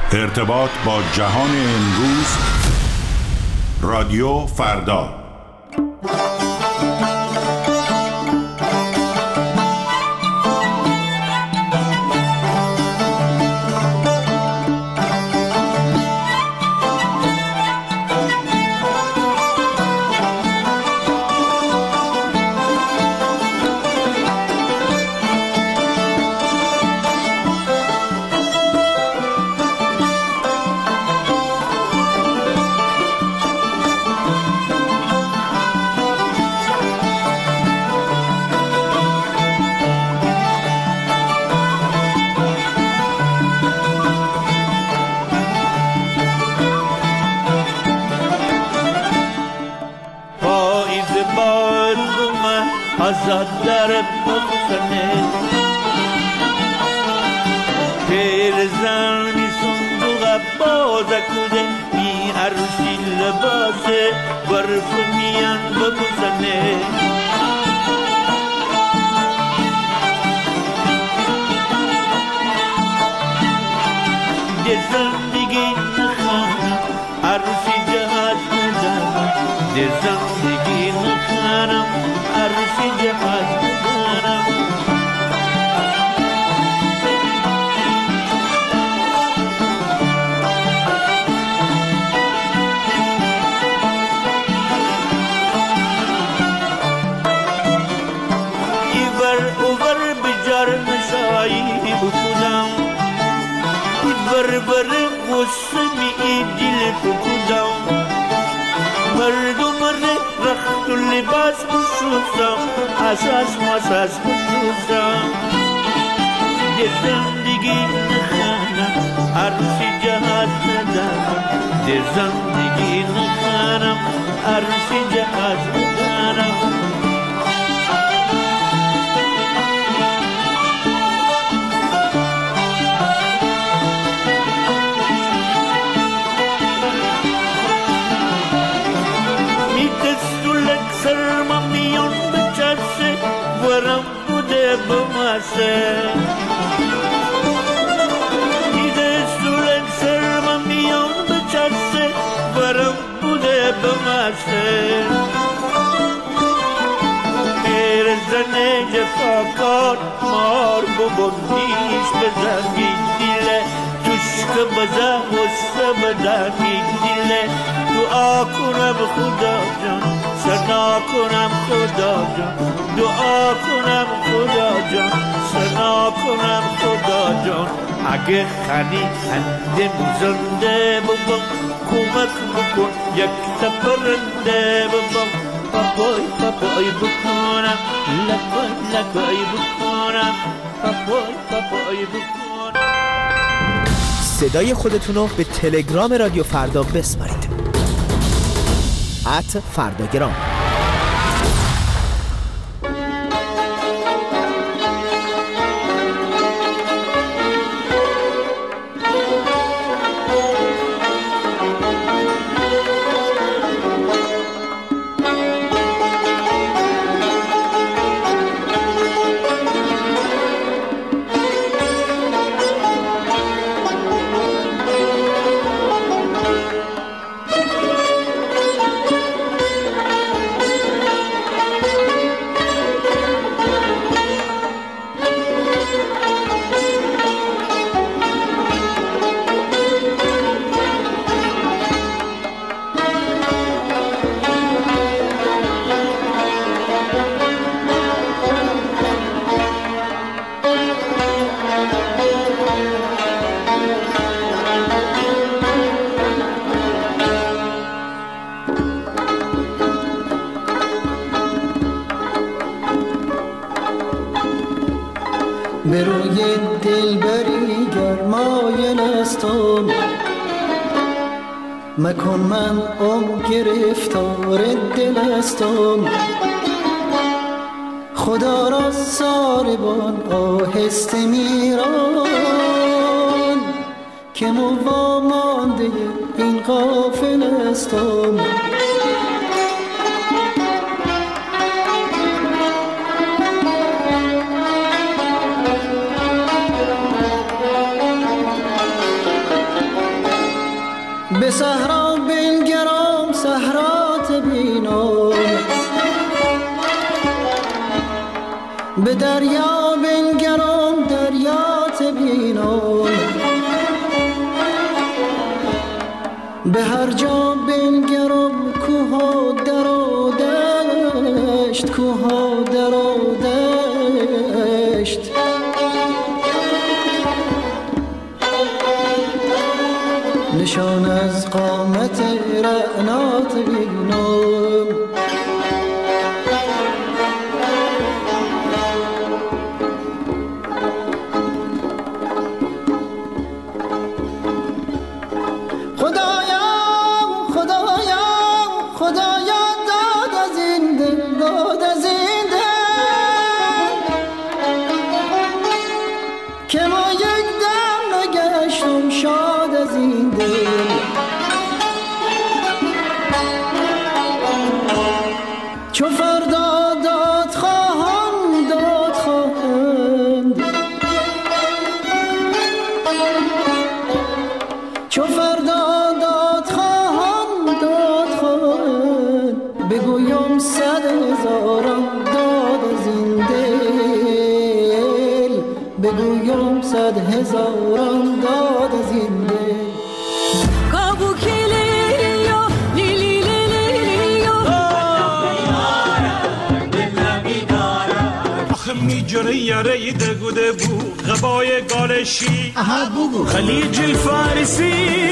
ارتباط با جهان امروز، رادیو فردا. آزاد در بخشنه پیرزنی صندوق بازه کده می عروسی لباسه برفونیان ببوزنه ده زندگی نخانم عروسی جهاز ندارم ده زندگی نخانم عروسی جهاز ندارم ایور اوور بجار نشایی بکودم ایور بر غصمی دل بکودم مردم رخت و لباس بشوزم اساس مساس بشوزم ده زندگی نخانم عروسی جهاز ندارم ده زندگی نخانم عروسی جهاز ندارم سرم میان بچسه ورم بوده بمسه دیده سولک سرم میان بچسه ورم بوده بمسه پیرزن جفاکار مار ببندیش بزنی دیله توشک بزن غصه بدنی دیله دعا کنم خدا جان سنا کنم خدا جان دعا کنم خدا جان سنا کنم خدا جان اگه خنی هندم زنده ببم کمک بکن یک تپرنده ببم پاپای پاپای بکنم لکای لکای بکنم پاپای پاپای بکنم. صدای خودتونو به تلگرام رادیو فردا بسپارید @فرداگرام. به روی دلبری گرمایل استم مکن من گرفتار دل استم خدا را ساربان آهسته میران که موامانده این غافل استم صحرا بنگرم صحرات بینم، به دریا بنگرم دریات بینم، به هر جا بنگرم کوه و در و دشت، کوه و در و دشت. نشان از قامت رعنات بینم، بگویم 100,000 داد از این دل. میجره یاره دگوده بو غبای گالشی خلیج الفارسی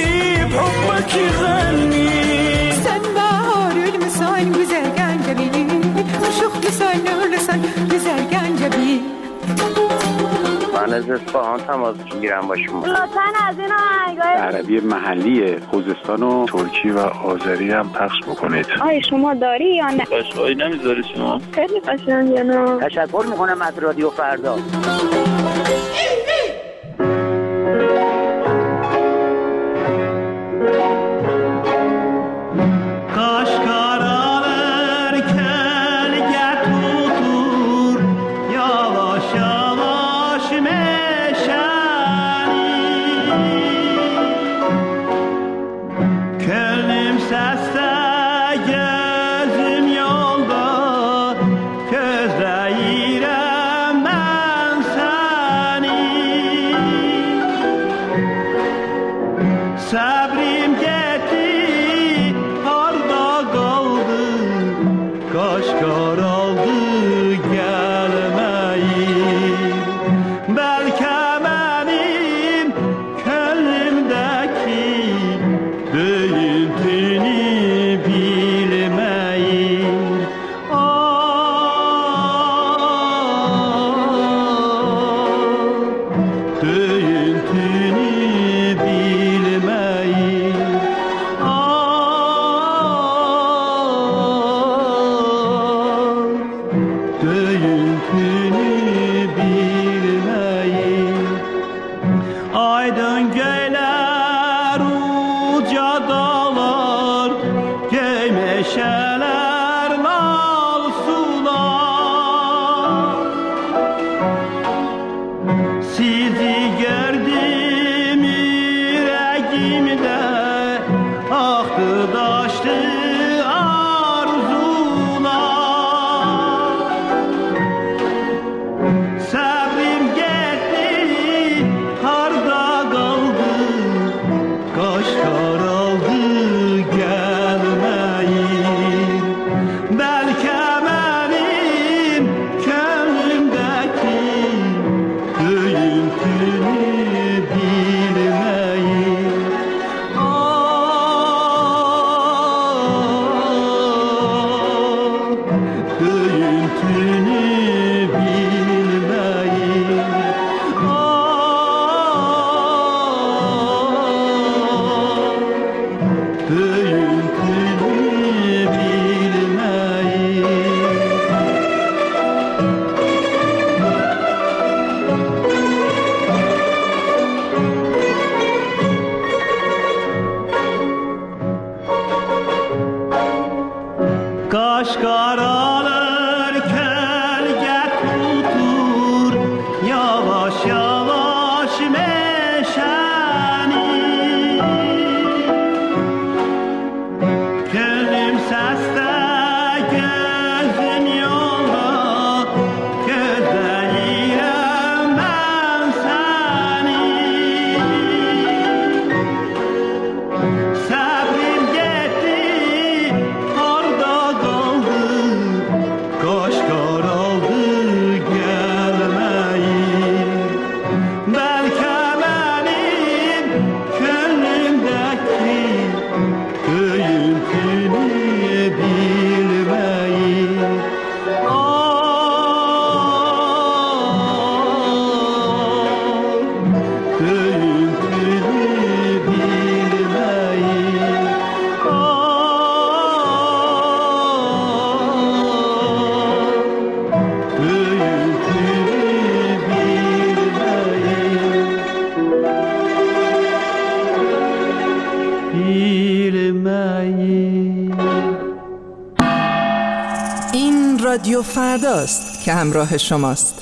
بحبك غني sen baharül misal güzel gencebi aşık misal nurlusan güzel gencebi. من از اصفهان تماس میگیرم با شما. لطفاً از این آهنگای عربی محلی خوزستان و ترکی و آذری هم پخش بکنید. آیا شما داری یا نه؟ قشقایی نمیذاری شما؟ خیلی قشنگه نه؟ تشکر میکنم از رادیو فردا. Sabrim gitti, harda kaldı پیر مایی. این رادیو فرداست که همراه شماست.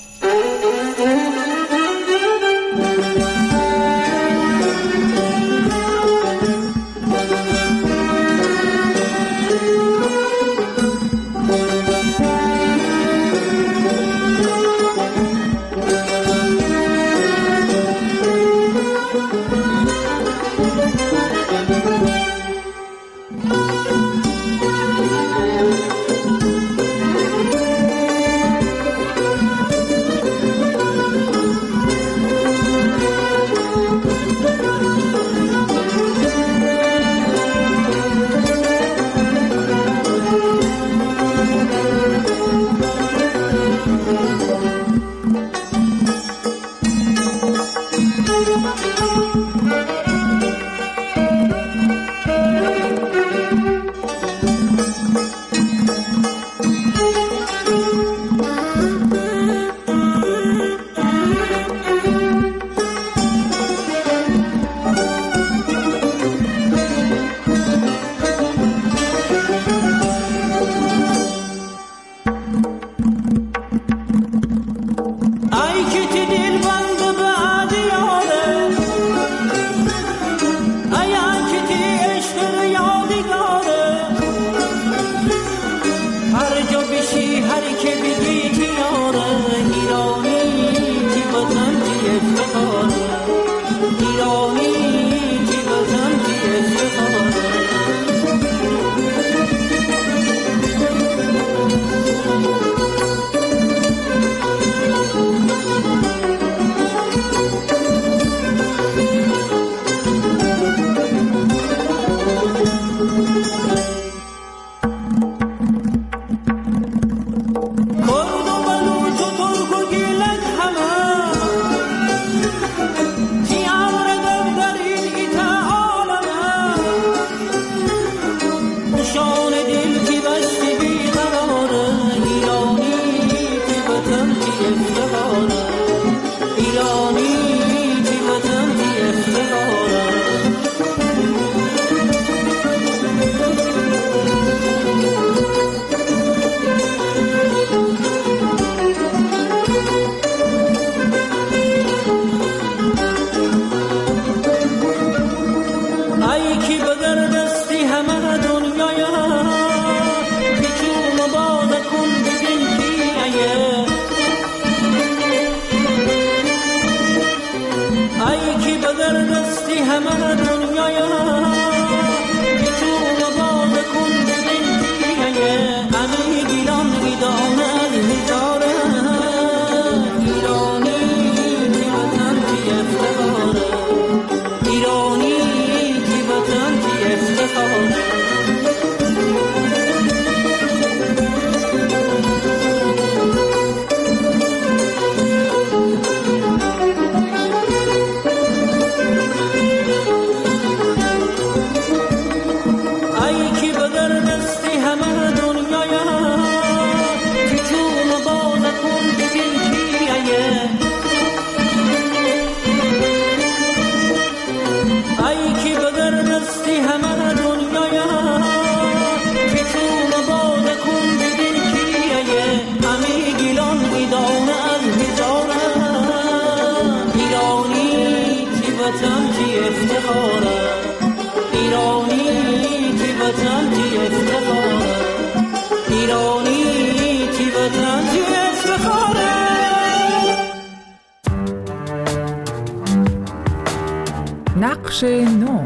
نقش نو.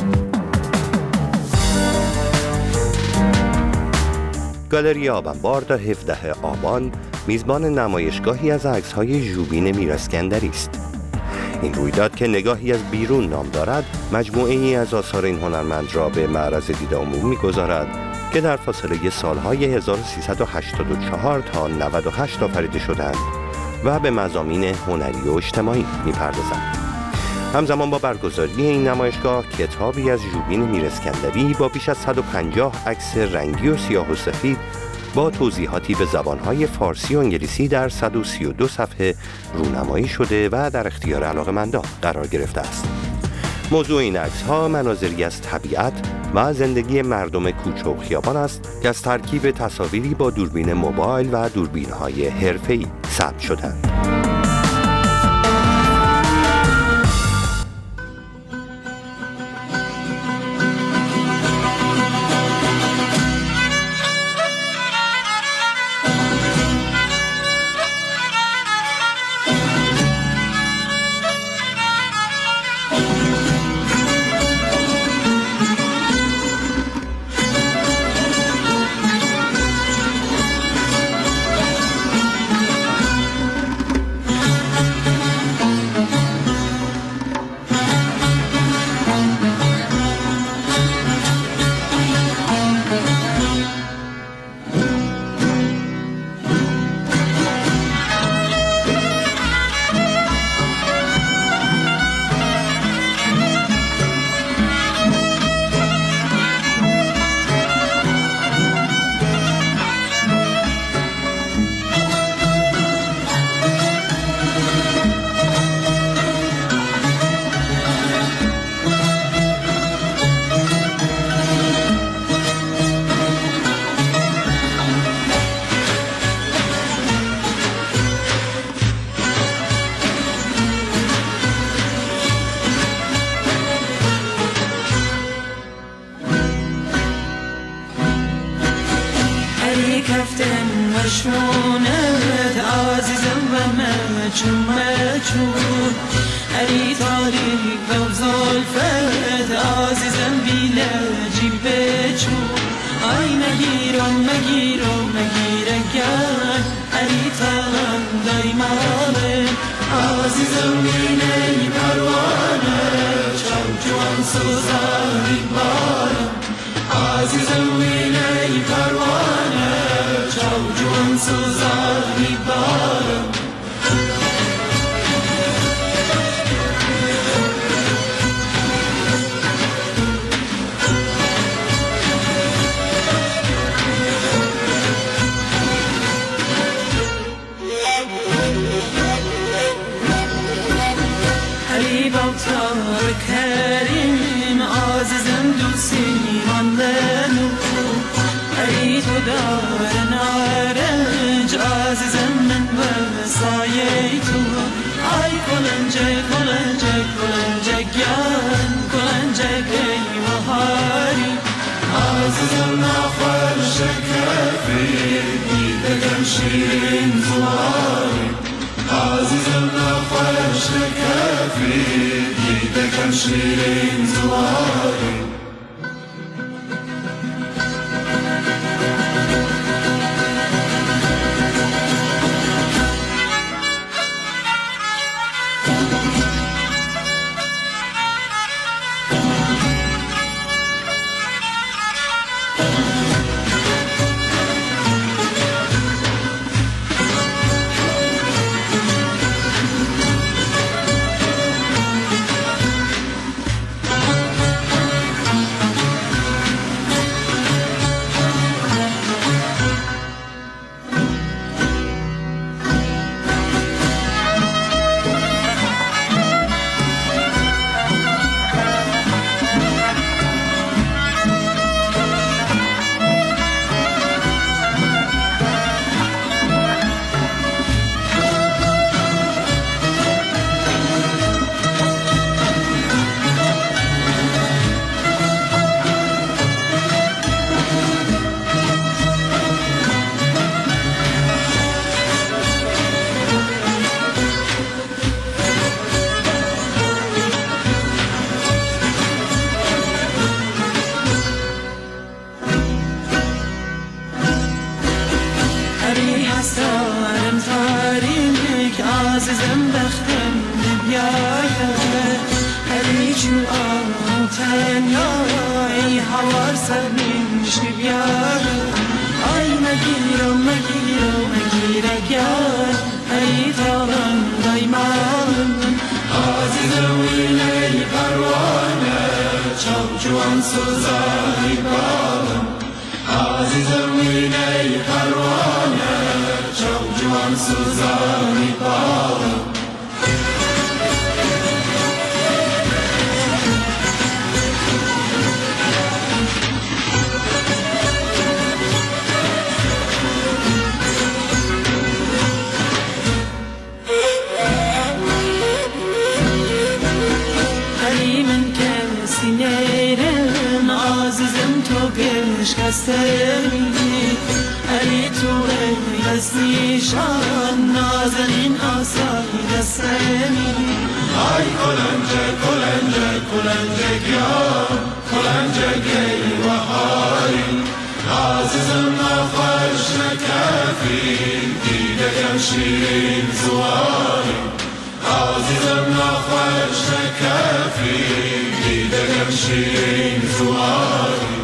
گالری آبنبار تا 17 آبان میزبان نمایشگاهی از عکس‌های ژوبین میراسکندری است. این رویداد که نگاهی از بیرون نام دارد، مجموعه‌ای از آثار این هنرمند را به معرض دید عموم می‌گذارد که در فاصله سالهای 1384 تا 98 آفریده شدند و به مضامین هنری و اجتماعی می‌پردازند. همزمان با برگزاری این نمایشگاه، کتابی از ژوبین میراسکندری با بیش از 150 عکس رنگی و سیاه و سفید با توضیحاتی به زبانهای فارسی و انگلیسی در 132 صفحه رونمایی شده و در اختیار علاقه‌مندان قرار گرفته است. موضوع این عکس‌ها مناظری از طبیعت و زندگی مردم کوچه و خیابان است که از ترکیب تصاویری با دوربین موبایل و دوربین‌های حرفه‌ای ثبت شدند. مشونت عزیزم و مچون ای تاریک و زلفت عزیزم بیلجی بچون ای مگیرم گرد ای تاقم دایمانه عزیزم بینی پروانه جوان سوزاری بارم عزیزم بینی پروانه جوان سوزاری بارم حبیبم کریم عزیزم دوستی ماندنو ای تو دار نارنج عزیزم من وسایه تو ای کلنجک ای بهاری عزیزم نخور شکفی دیدگم شیرین زواری عزیزم نخور شکفی دیدگم شیرین زواری عزیزم بختم بیاید هری چون تنیا ای هوار سر نمیشتی بیاید ای مگیرم گرد ای تاقم دایمان عزیزم وینه پروانه جوان سوزاری بارم عزیزم وینه پروانه جوان سوزاری بارم دستمی علی تو دستیشان نازنین آسای دستمی آی کلنجک یا کلنجک ای بهاری عزیزم نخوش نکفی دیدگم شیرین زواری عزیزم نخوش نکفی دیدگم شیرین زواری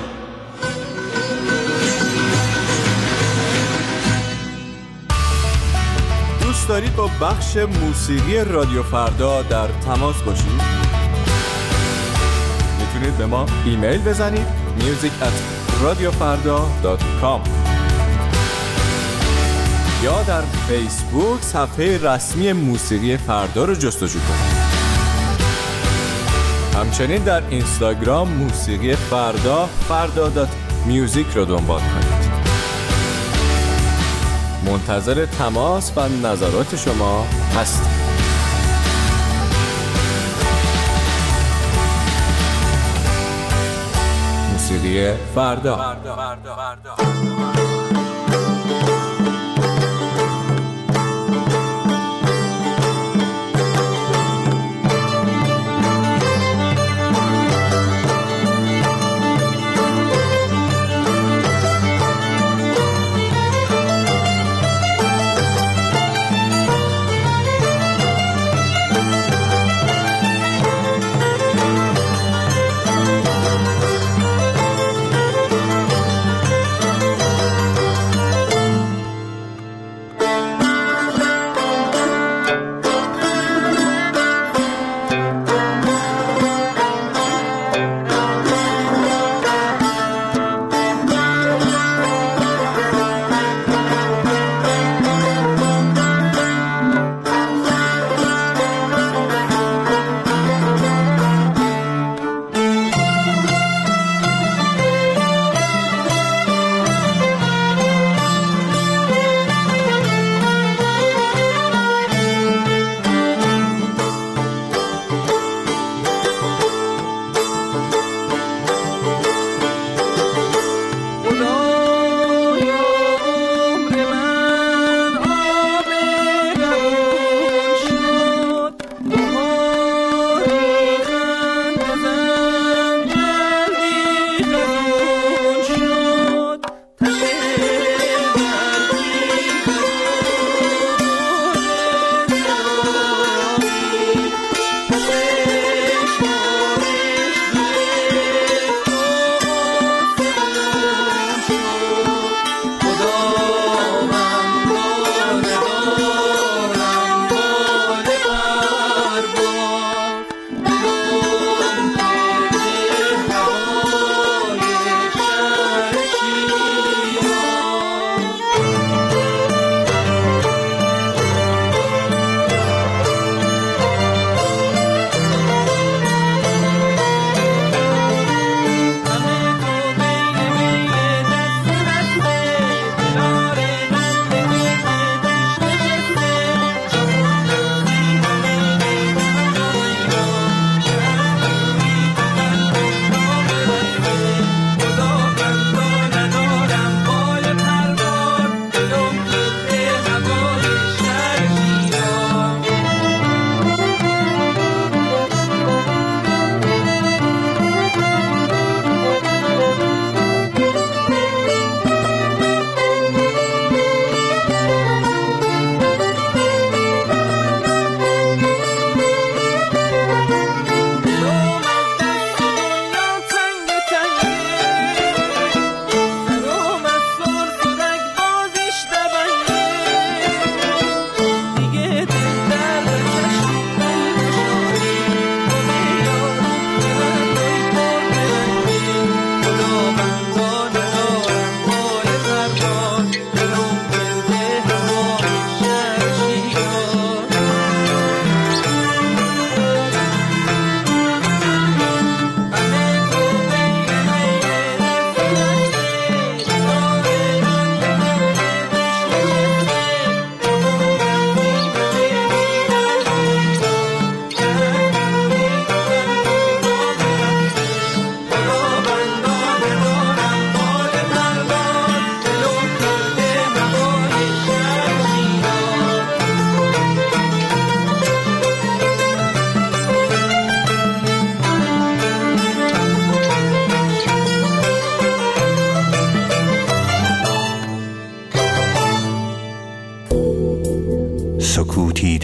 دوست دارید با بخش موسیقی رادیو فردا در تماس باشید؟ میتونید به ما ایمیل بزنید music@radiofarda.com یا در فیسبوک صفحه رسمی موسیقی فردا رو جستجو کنید. همچنین در اینستاگرام موسیقی فردا فردا.music رو دنبال کنید. منتظر تماس و نظرات شما هستم. موسیقی فردا.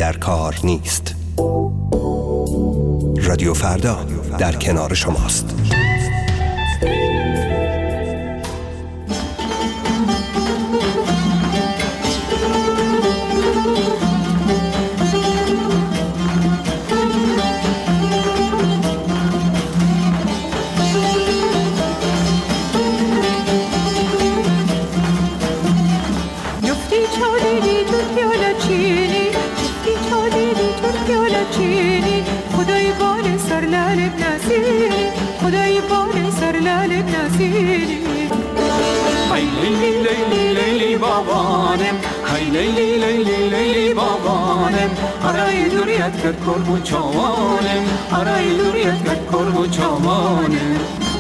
در کار نیست. رادیو فردا در کنار شماست. Arayı duriyat kat korbu çavanem, arayı duriyat kat korbu çavanem.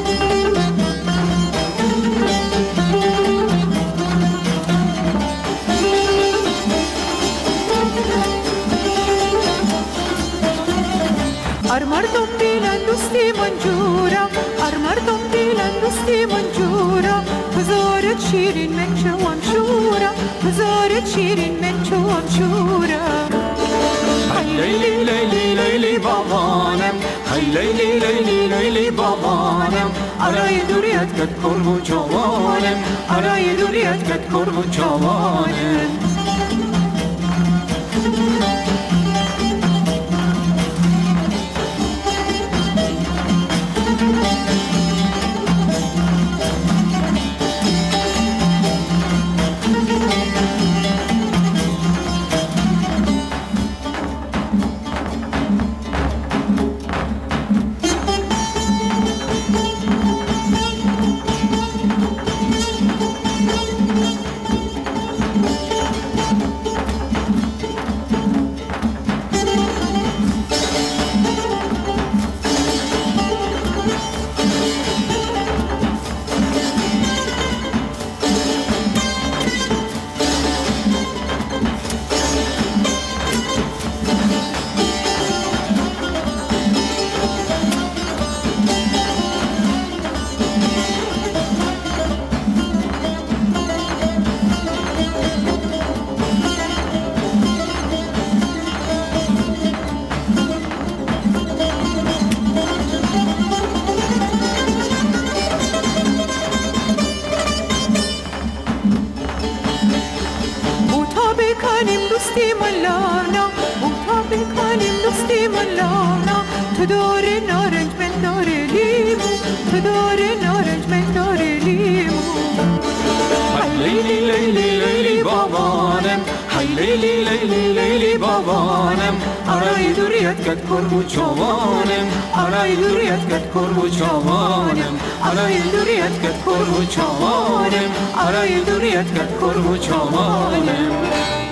Armardom bilen dosti manjura, armardom bilen dosti manjura. Pazarı şirin men çavam şura, pazarı şirin men çavam şura. Hay leyli leyli leyli babanem, hay leyli leyli leyli babanem. Arayı duriyat kat korbu çavanem, arayı duriyat kat korbu çavanem. korbu çavanem, arayı duriyat kat korbu çavanem, arayı duriyat kat korbu çavanem, arayı duriyat kat korbu çavanem.